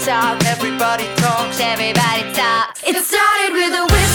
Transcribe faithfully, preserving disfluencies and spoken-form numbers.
talk. Everybody talks. Everybody talks. It started with a whisper.